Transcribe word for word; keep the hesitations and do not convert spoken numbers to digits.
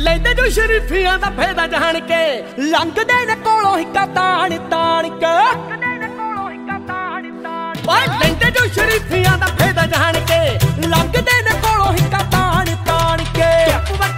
ਲੈਂਦੇ ਜੋ ਸ਼ਰੀਫੀਆਂ ਦਾ ਫਾਇਦਾ ਜਾਣ ਕੇ ਲੰਘਦੇ ਨੇ ਕੋਲੋਂ ਹਿੱਕਾ ਤਾਣ ਤਾਣ ਕੇ ਓਏ ਲੈਂਦੇ ਜੋ ਸ਼ਰੀਫੀਆਂ ਦਾ ਫਾਇਦਾ